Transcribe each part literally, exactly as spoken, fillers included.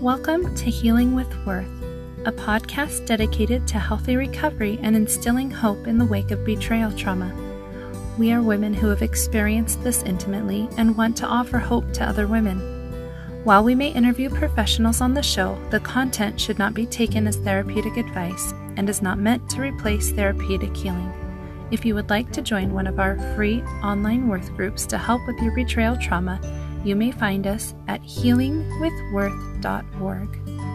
Welcome to Healing with Worth, a podcast dedicated to healthy recovery and instilling hope in the wake of betrayal trauma. We are women who have experienced this intimately and want to offer hope to other women. While we may interview professionals on the show, the content should not be taken as therapeutic advice and is not meant to replace therapeutic healing. If you would like to join one of our free online Worth groups to help with your betrayal trauma, you may find us at healing with worth dot org.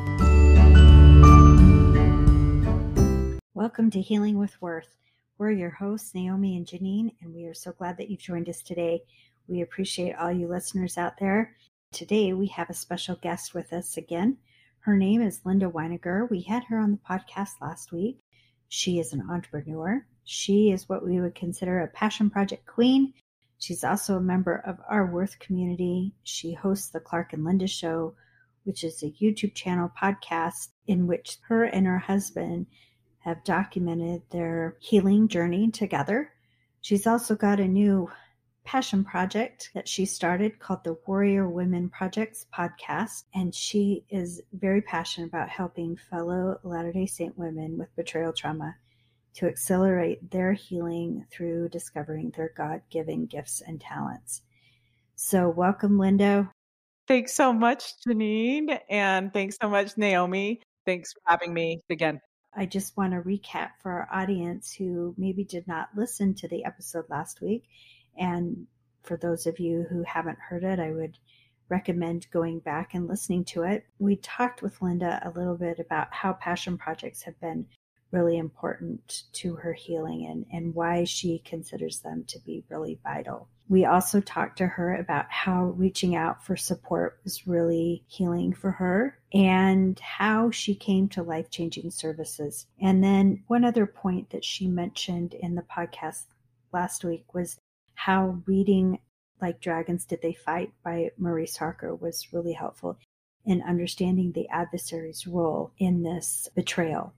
Welcome to Healing with Worth. We're your hosts, Naomi and Janine, and we are so glad that you've joined us today. We appreciate all you listeners out there. Today, we have a special guest with us again. Her name is Linda Weiniger. We had her on the podcast last week. She is an entrepreneur. She is what we would consider a passion project queen. She's also a member of our Worth community. She hosts the Clark and Linda Show, which is a YouTube channel podcast in which her and her husband have documented their healing journey together. She's also got a new passion project that she started called the Warrior Women Projects podcast, and she is very passionate about helping fellow Latter-day Saint women with betrayal trauma to accelerate their healing through discovering their God-given gifts and talents. So welcome, Linda. Thanks so much, Janine, and thanks so much, Naomi. Thanks for having me again. I just want to recap for our audience who maybe did not listen to the episode last week. And for those of you who haven't heard it, I would recommend going back and listening to it. We talked with Linda a little bit about how passion projects have been really important to her healing and, and why she considers them to be really vital. We also talked to her about how reaching out for support was really healing for her and how she came to life-changing services. And then one other point that she mentioned in the podcast last week was how reading Like Dragons Did They Fight by Maurice Harker was really helpful in understanding the adversary's role in this betrayal.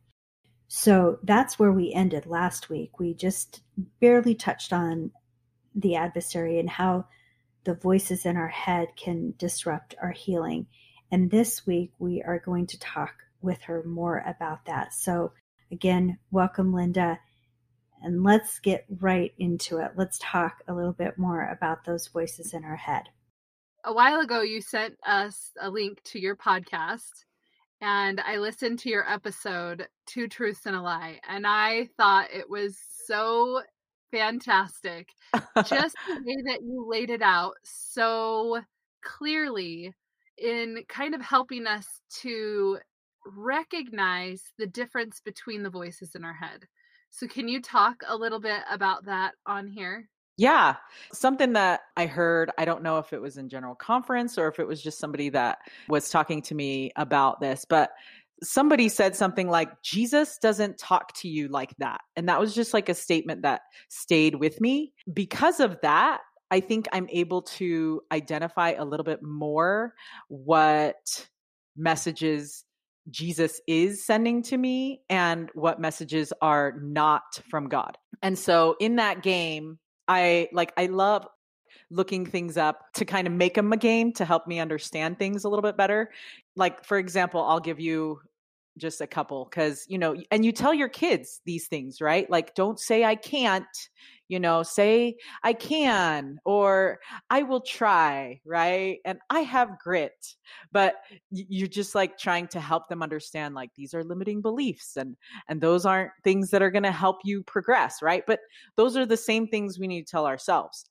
So that's where we ended last week. We just barely touched on the adversary and how the voices in our head can disrupt our healing. And this week we are going to talk with her more about that. So again, welcome, Linda. And let's get right into it. Let's talk a little bit more about those voices in our head. A while ago, you sent us a link to your podcast, and I listened to your episode, Two Truths and a Lie, and I thought it was so fantastic. Just the way that you laid it out so clearly in kind of helping us to recognize the difference between the voices in our head. So can you talk a little bit about that on here? Yeah. Something that I heard, I don't know if it was in general conference or if it was just somebody that was talking to me about this, but somebody said something like, Jesus doesn't talk to you like that. And that was just like a statement that stayed with me. Because of that, I think I'm able to identify a little bit more what messages Jesus is sending to me and what messages are not from God. And so in that game, I like, I love looking things up to kind of make them a game to help me understand things a little bit better. Like, for example, I'll give you just a couple because, you know, and you tell your kids these things, right? Like, don't say I can't, you know, say I can, or I will try, right? And I have grit, but you're just like trying to help them understand, like, these are limiting beliefs and, and those aren't things that are going to help you progress, right? But those are the same things we need to tell ourselves.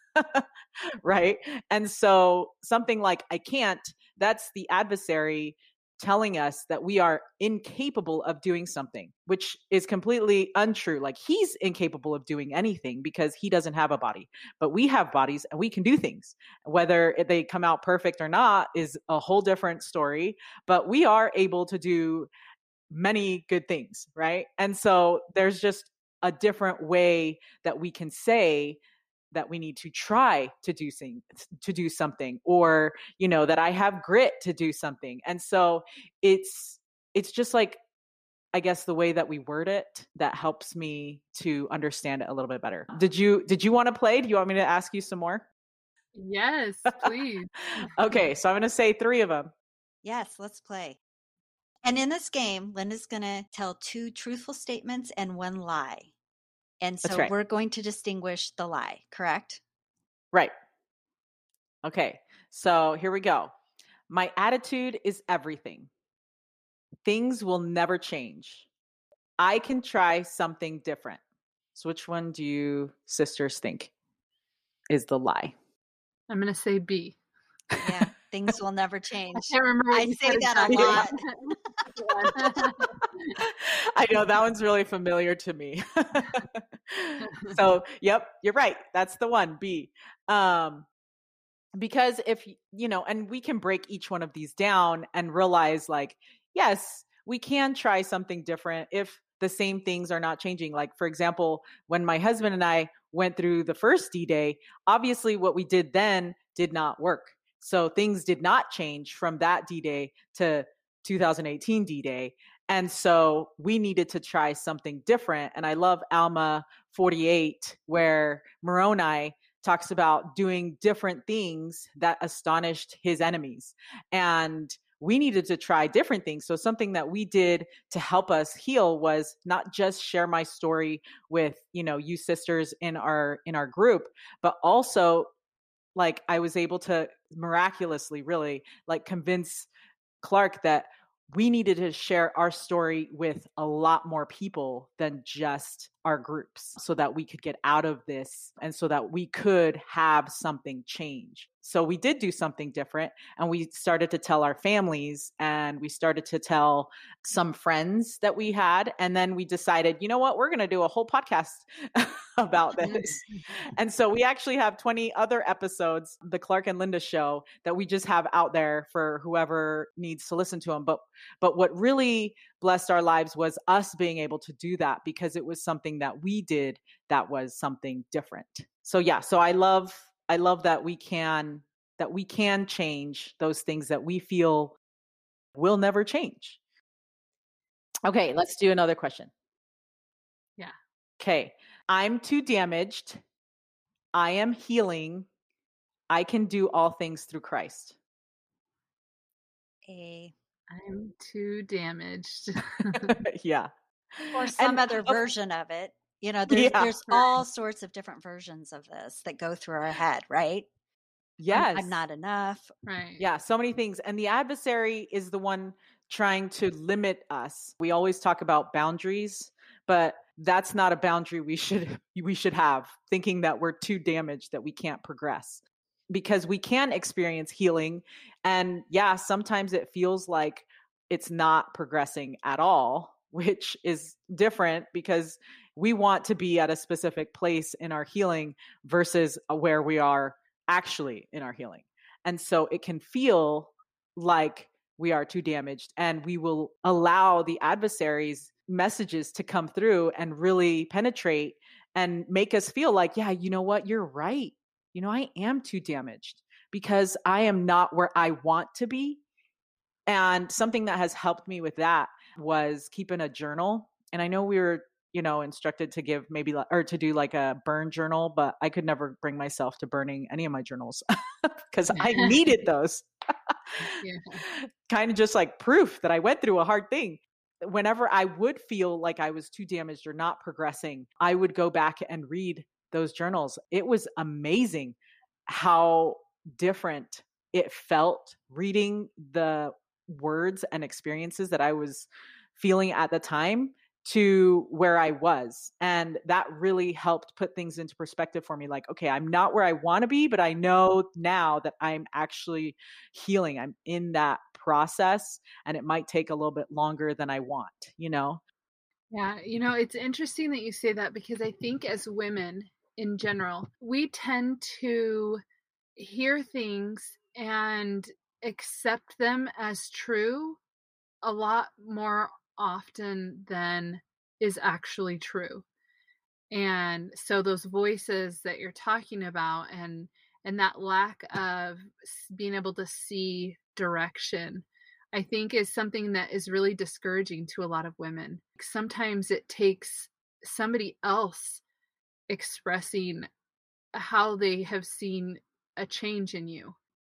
Right. And so something like I can't, that's the adversary telling us that we are incapable of doing something, which is completely untrue. Like, he's incapable of doing anything because he doesn't have a body, but we have bodies and we can do things. Whether they come out perfect or not is a whole different story, but we are able to do many good things, right? And so there's just a different way that we can say that we need to try to do thing, to do something, or, you know, that I have grit to do something. And so it's, it's just like, I guess the way that we word it that helps me to understand it a little bit better. Did you, did you want to play? Do you want me to ask you some more? Yes, please. Okay. So I'm going to say three of them. Yes, let's play. And in this game, Linda's going to tell two truthful statements and one lie. And That's so right. we're going to distinguish the lie, correct? Right. Okay. So here we go. My attitude is everything. Things will never change. I can try something different. So which one do you sisters think is the lie? I'm going to say B. Yeah, things will never I change. can't remember what I you say said that a exactly. lot. I know that one's really familiar to me. So, yep, you're right. That's the one, B. Um, because if, you know, and we can break each one of these down and realize like, yes, we can try something different if the same things are not changing. Like, for example, when my husband and I went through the first D-Day, obviously what we did then did not work. So things did not change from that D-Day to two thousand eighteen D-Day. And so we needed to try something different. And I love Alma forty-eight, where Moroni talks about doing different things that astonished his enemies. And we needed to try different things. So something that we did to help us heal was not just share my story with, you know, you sisters in our in our group, but also like I was able to miraculously really like convince Clark that we needed to share our story with a lot more people than just our groups so that we could get out of this and so that we could have something change. So we did do something different, and we started to tell our families, and we started to tell some friends that we had. And then we decided, you know what, we're going to do a whole podcast about this. And so we actually have twenty other episodes, the Clark and Linda show, that we just have out there for whoever needs to listen to them. But but what really blessed our lives was us being able to do that, because it was something that we did that was something different. So yeah, so I love I love that we can that we can change those things that we feel will never change. Okay, let's do another question. Yeah. Okay. I'm too damaged. I am healing. I can do all things through Christ. A. I'm too damaged. Yeah. Or some And, other uh, version of it. You know, there's Yeah. there's all sorts of different versions of this that go through our head, right? I'm, Yes. I'm not enough. Right. Yeah, so many things. And the adversary is the one trying to limit us. We always talk about boundaries, but that's not a boundary we should we should have, thinking that we're too damaged that we can't progress. Because we can experience healing, and yeah, sometimes it feels like it's not progressing at all, which is different because we want to be at a specific place in our healing versus where we are actually in our healing. And so it can feel like we are too damaged, and we will allow the adversary's messages to come through and really penetrate and make us feel like, yeah, you know what? You're right. You know, I am too damaged because I am not where I want to be. And something that has helped me with that was keeping a journal. And I know we were, you know, instructed to give maybe or to do like a burn journal, but I could never bring myself to burning any of my journals because I needed those. Yeah. Kind of just like proof that I went through a hard thing. Whenever I would feel like I was too damaged or not progressing, I would go back and read those journals. It was amazing how different it felt reading the words and experiences that I was feeling at the time to where I was. And that really helped put things into perspective for me. Like, okay, I'm not where I want to be, but I know now that I'm actually healing. I'm in that process, and it might take a little bit longer than I want, you know? Yeah, you know, it's interesting that you say that, because I think as women in general, we tend to hear things and accept them as true a lot more often than is actually true. And so those voices that you're talking about, and and that lack of being able to see direction, I think is something that is really discouraging to a lot of women. Sometimes it takes somebody else expressing how they have seen a change in you.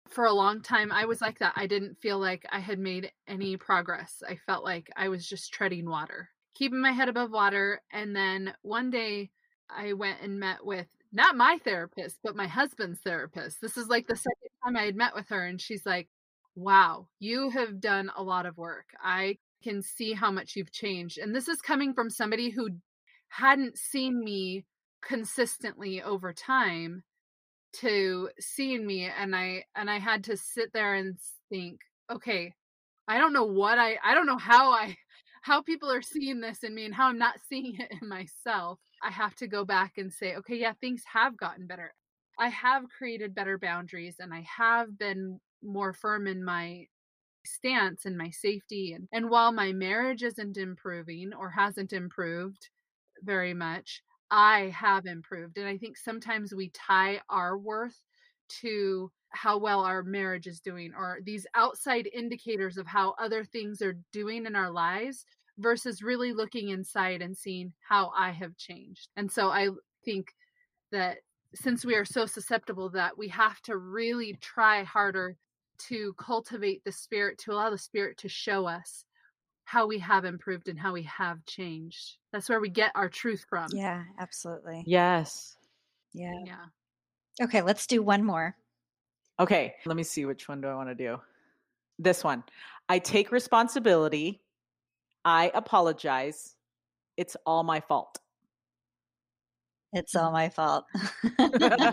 For a long time, I was like that. I didn't feel like I had made any progress. I felt like I was just treading water, keeping my head above water. And then one day I went and met with not my therapist, but my husband's therapist. This is like the second time I had met with her. And she's like, wow, you have done a lot of work. I can see how much you've changed. And this is coming from somebody who hadn't seen me consistently over time to seeing me. And I, and I had to sit there and think, okay, I don't know what I, I don't know how I, how people are seeing this in me and how I'm not seeing it in myself. I have to go back and say, okay, yeah, things have gotten better. I have created better boundaries and I have been more firm in my stance and my safety. And, and while my marriage isn't improving or hasn't improved very much, I have improved. And I think sometimes we tie our worth to how well our marriage is doing or these outside indicators of how other things are doing in our lives versus really looking inside and seeing how I have changed. And so I think that since we are so susceptible, that we have to really try harder to cultivate the Spirit, to allow the Spirit to show us how we have improved and how we have changed. That's where we get our truth from. Yeah, absolutely. Yes. Yeah. Yeah. Okay, let's do one more. Okay, let me see, which one do I want to do? This one. I take responsibility. I apologize. It's all my fault. It's all my fault. Why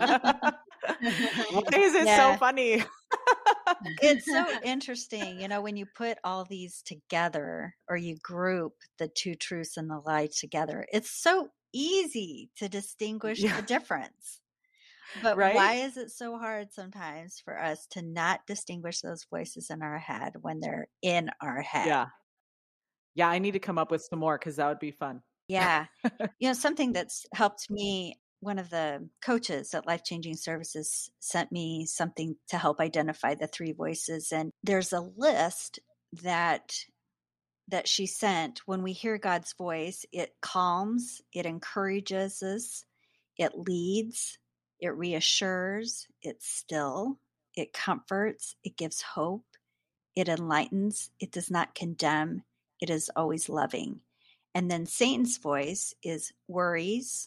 is it Yeah. so funny? It's so interesting, you know, when you put all these together or you group the two truths and the lie together, it's so easy to distinguish Yeah. the difference. But Right? why is it so hard sometimes for us to not distinguish those voices in our head when they're in our head? Yeah. Yeah, I need to come up with some more because that would be fun. Yeah. You know, something that's helped me, one of the coaches at Life Changing Services sent me something to help identify the three voices. And there's a list that that she sent. When we hear God's voice, it calms, it encourages us, it leads, it reassures, it's still, it comforts, it gives hope, it enlightens, it does not condemn, it is always loving. And then Satan's voice is worries,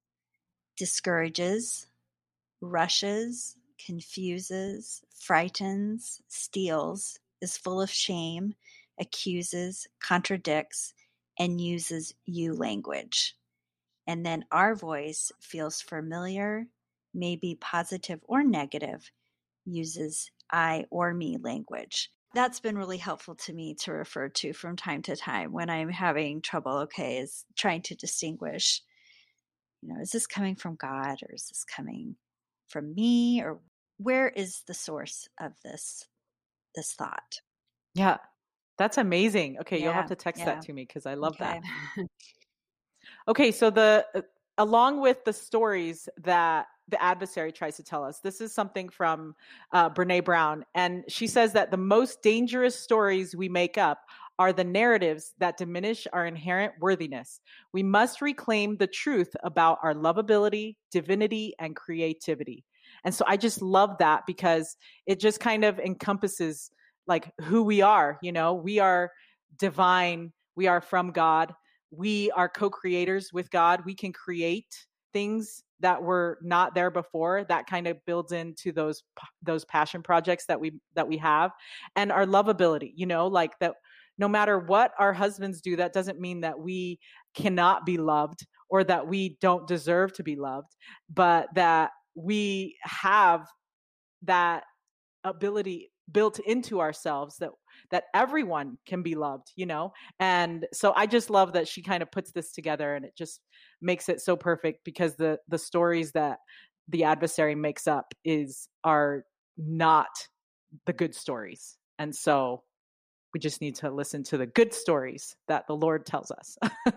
discourages, rushes, confuses, frightens, steals, is full of shame, accuses, contradicts, and uses you language. And then our voice feels familiar, maybe positive or negative, uses I or me language. That's been really helpful to me to refer to from time to time when I'm having trouble, okay, is trying to distinguish, you know, is this coming from God or is this coming from me, or where is the source of this this thought? Yeah. That's amazing. Okay, you'll Yeah, have to text yeah. that to me because I love Okay. that. Okay, so the uh, along with the stories that the adversary tries to tell us, this is something from uh, Brene Brown, and she says that the most dangerous stories we make up are the narratives that diminish our inherent worthiness. We must reclaim the truth about our lovability, divinity, and creativity. And so I just love that because it just kind of encompasses like who we are. You know, we are divine. We are from God. We are co-creators with God. We can create things that were not there before. That kind of builds into those those passion projects that we that we have, and our lovability. You know, like that. No matter what our husbands do, that doesn't mean that we cannot be loved or that we don't deserve to be loved, but that we have that ability built into ourselves that that everyone can be loved, you know? And so I just love that she kind of puts this together, and it just makes it so perfect because the the stories that the adversary makes up is are not the good stories. And so we just need to listen to the good stories that the Lord tells us.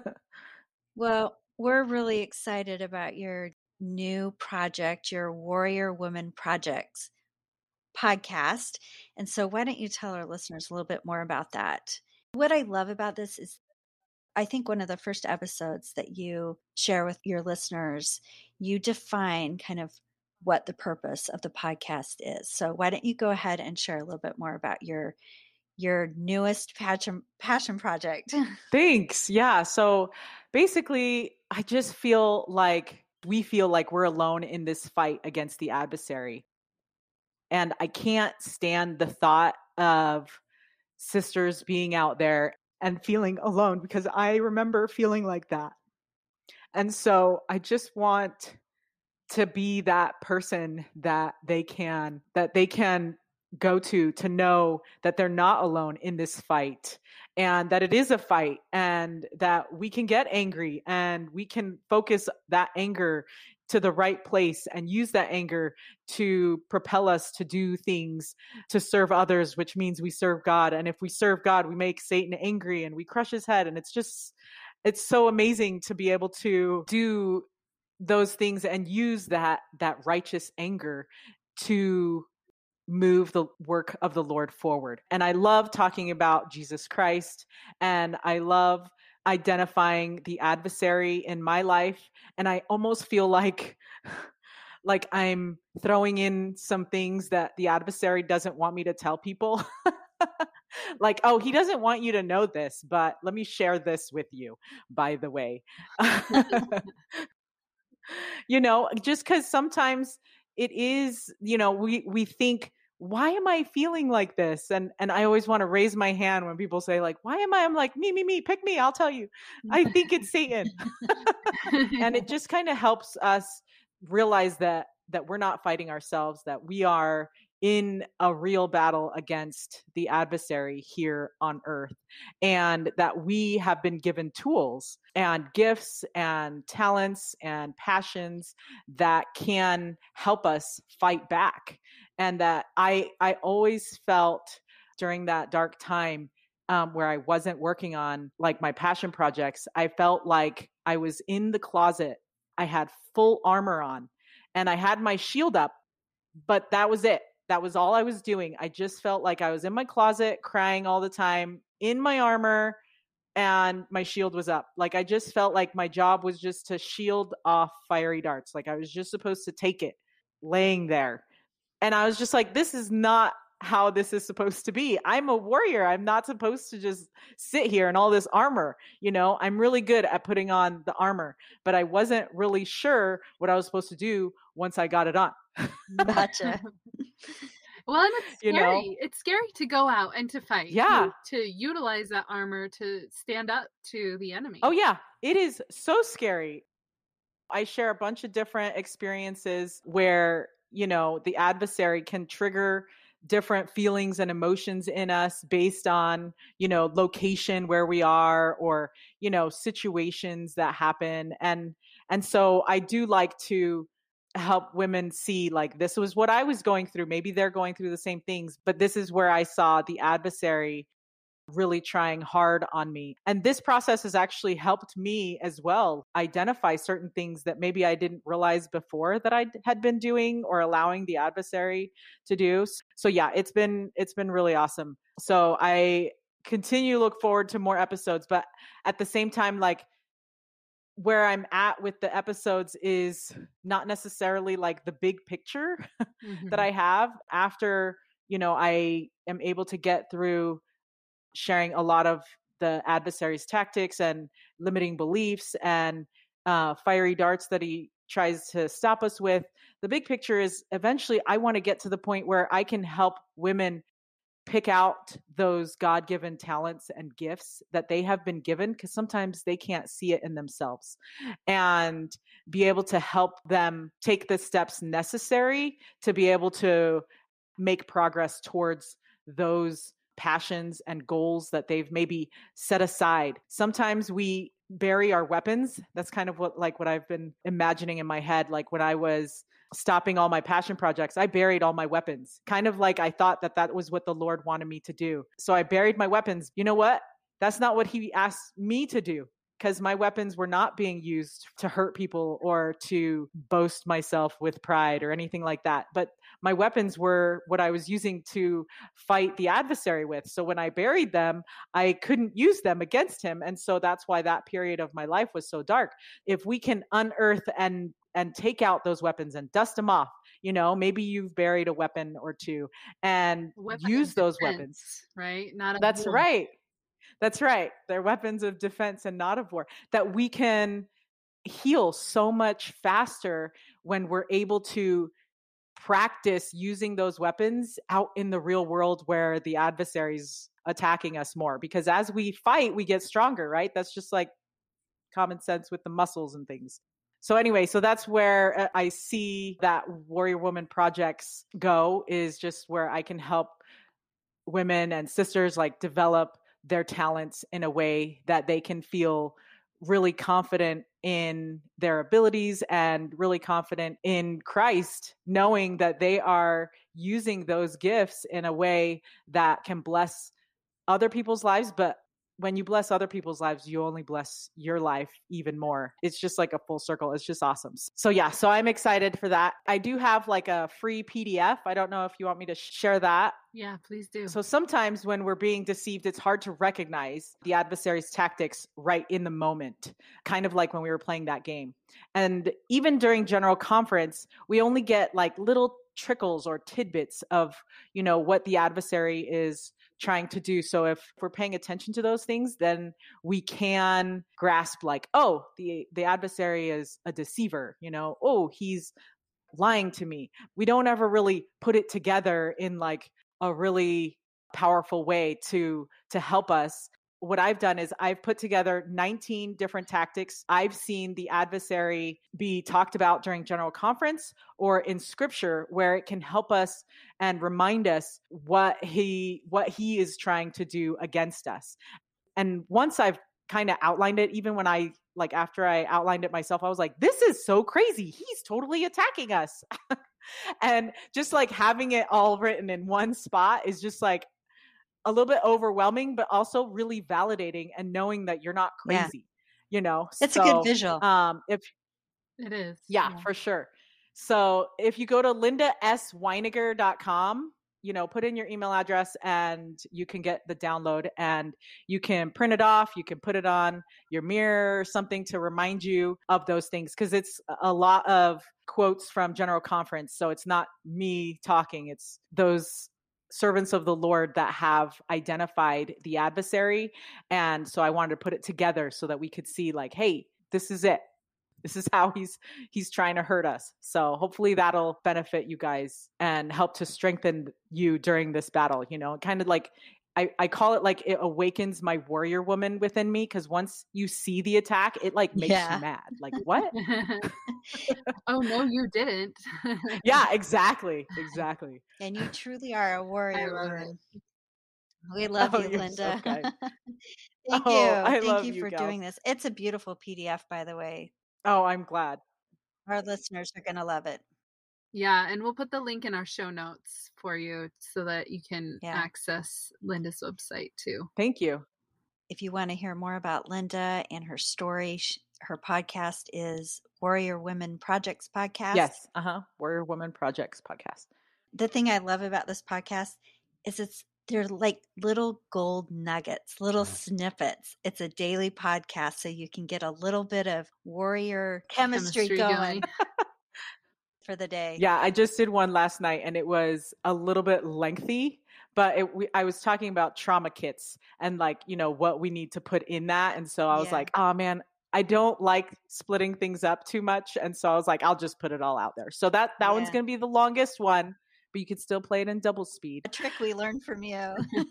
Well, we're really excited about your new project, your Warrior Woman Projects podcast. And so why don't you tell our listeners a little bit more about that? What I love about this is I think one of the first episodes that you share with your listeners, you define kind of what the purpose of the podcast is. So why don't you go ahead and share a little bit more about your your newest passion passion project? Thanks. Yeah. So basically, I just feel like we feel like we're alone in this fight against the adversary. And I can't stand the thought of sisters being out there and feeling alone, because I remember feeling like that. And so I just want to be that person that they can, that they can go to, to know that they're not alone in this fight, and that it is a fight, and that we can get angry and we can focus that anger to the right place and use that anger to propel us to do things to serve others, which means we serve God. And if we serve God, we make Satan angry and we crush his head. And it's just, it's so amazing to be able to do those things and use that, that righteous anger to move the work of the Lord forward. And I love talking about Jesus Christ, and I love identifying the adversary in my life. And I almost feel like, like I'm throwing in some things that the adversary doesn't want me to tell people. Like, oh, he doesn't want you to know this, but let me share this with you, by the way. You know, just because sometimes it is, you know, we, we think, why am I feeling like this? And and I always want to raise my hand when people say, like, why am I? I'm like, me, me, me, pick me. I'll tell you. I think it's Satan. And it just kind of helps us realize that that we're not fighting ourselves, that we are in a real battle against the adversary here on earth, and that we have been given tools and gifts and talents and passions that can help us fight back. And that I, I always felt during that dark time um, where I wasn't working on like my passion projects, I felt like I was in the closet. I had full armor on and I had my shield up, but that was it. That was all I was doing. I just felt like I was in my closet crying all the time in my armor, and my shield was up. Like I just felt like my job was just to shield off fiery darts. Like I was just supposed to take it laying there. And I was just like, this is not how this is supposed to be. I'm a warrior. I'm not supposed to just sit here in all this armor. You know, I'm really good at putting on the armor, but I wasn't really sure what I was supposed to do once I got it on. Gotcha. Well, and it's scary. You know? It's scary to go out and to fight. Yeah. To, to utilize that armor to stand up to the enemy. Oh, yeah. It is so scary. I share a bunch of different experiences where, you know, the adversary can trigger different feelings and emotions in us based on, you know, location where we are, or, you know, situations that happen. And, and so I do like to help women see, like, this was what I was going through. Maybe they're going through the same things, but this is where I saw the adversary really trying hard on me. And this process has actually helped me as well identify certain things that maybe I didn't realize before that I had been doing or allowing the adversary to do. So yeah, it's been, it's been really awesome. So I continue to look forward to more episodes, but at the same time, like, where I'm at with the episodes is not necessarily like the big picture mm-hmm. that I have after, you know, I am able to get through sharing a lot of the adversary's tactics and limiting beliefs and uh, fiery darts that he tries to stop us with. The big picture is eventually I want to get to the point where I can help women pick out those God-given talents and gifts that they have been given, because sometimes they can't see it in themselves, and be able to help them take the steps necessary to be able to make progress towards those passions and goals that they've maybe set aside. Sometimes we bury our weapons. That's kind of what, like what I've been imagining in my head. Like when I was stopping all my passion projects, I buried all my weapons, kind of like I thought that that was what the Lord wanted me to do. So I buried my weapons. You know what? That's not what he asked me to do, because my weapons were not being used to hurt people or to boast myself with pride or anything like that. But my weapons were what I was using to fight the adversary with. So when I buried them, I couldn't use them against him. And so that's why that period of my life was so dark. If we can unearth and and take out those weapons and dust them off, You know, maybe you've buried a weapon or two and Weapon use of those defense, weapons. right? Not of That's war. right. That's right. They're weapons of defense and not of war, that we can heal so much faster when we're able to practice using those weapons out in the real world where the adversary's attacking us more. Because as we fight, we get stronger, right? That's just like common sense with the muscles and things. So anyway, so that's where I see that Warrior Woman projects go, is just where I can help women and sisters like develop their talents in a way that they can feel really confident in their abilities and really confident in Christ, knowing that they are using those gifts in a way that can bless other people's lives. But when you bless other people's lives, you only bless your life even more. It's just like a full circle. It's just awesome. So yeah, so I'm excited for that. I do have like a free P D F. I don't know if you want me to share that. Yeah, please do. So sometimes when we're being deceived, it's hard to recognize the adversary's tactics right in the moment, kind of like when we were playing that game. And even during General Conference, we only get like little trickles or tidbits of, you know, what the adversary is trying to do. So if we're paying attention to those things, then we can grasp like, oh, the the adversary is a deceiver, you know, oh, he's lying to me. We don't ever really put it together in like a really powerful way to to help us. What I've done is I've put together nineteen different tactics I've seen the adversary be talked about during General Conference or in scripture, where it can help us and remind us what he what he is trying to do against us. And once I've kind of outlined it, even when I like after I outlined it myself, I was like, this is so crazy. He's totally attacking us. And just like having it all written in one spot is just like a little bit overwhelming, but also really validating and knowing that you're not crazy, yeah. you know, it's so, a good visual. Um, if it is. Yeah, yeah, for sure. So if you go to linda s weiniger dot com, you know, put in your email address and you can get the download, and you can print it off. You can put it on your mirror or something to remind you of those things. Cause it's a lot of quotes from General Conference. So it's not me talking, it's those servants of the Lord that have identified the adversary. And so I wanted to put it together so that we could see like, hey, this is it. This is how he's he's trying to hurt us. So hopefully that'll benefit you guys and help to strengthen you during this battle. You know, kind of like I, I call it like it awakens my warrior woman within me, because once you see the attack, it like makes yeah. you mad. Like, what? Oh, no, you didn't. Yeah, exactly. Exactly. And you truly are a warrior woman. It. We love oh, you, Linda. So Thank oh, you. I Thank love you for you, doing this. It's a beautiful P D F, by the way. Oh, I'm glad. Our listeners are going to love it. Yeah, and we'll put the link in our show notes for you so that you can yeah. access Linda's website too. Thank you. If you want to hear more about Linda and her story, her podcast is Warrior Women Projects Podcast. Yes, uh-huh. Warrior Women Projects Podcast. The thing I love about this podcast is it's they're like little gold nuggets, little snippets. It's a daily podcast, so you can get a little bit of warrior chemistry, chemistry going. going. For the day. Yeah, I just did one last night and it was a little bit lengthy, but it, we, I was talking about trauma kits and like, you know, what we need to put in that. And so I was yeah. like, oh man, I don't like splitting things up too much. And so I was like, I'll just put it all out there. So that, that yeah. one's going to be the longest one, but you can still play it in double speed. A trick we learned from you.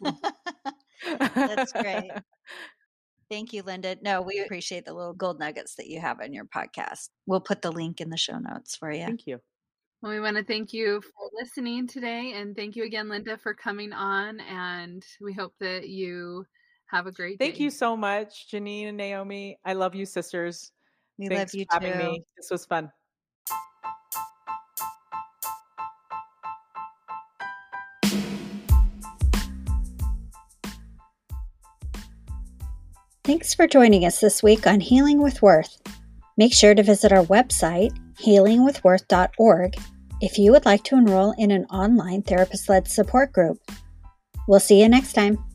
That's great. Thank you, Linda. No, we appreciate the little gold nuggets that you have on your podcast. We'll put the link in the show notes for you. Thank you. Well, we want to thank you for listening today. And thank you again, Linda, for coming on. And we hope that you have a great day. Thank you so much, Janine and Naomi. I love you, sisters. We Thanks love you for too. having me. This was fun. Thanks for joining us this week on Healing with Worth. Make sure to visit our website, healing with worth dot org, if you would like to enroll in an online therapist-led support group. We'll see you next time.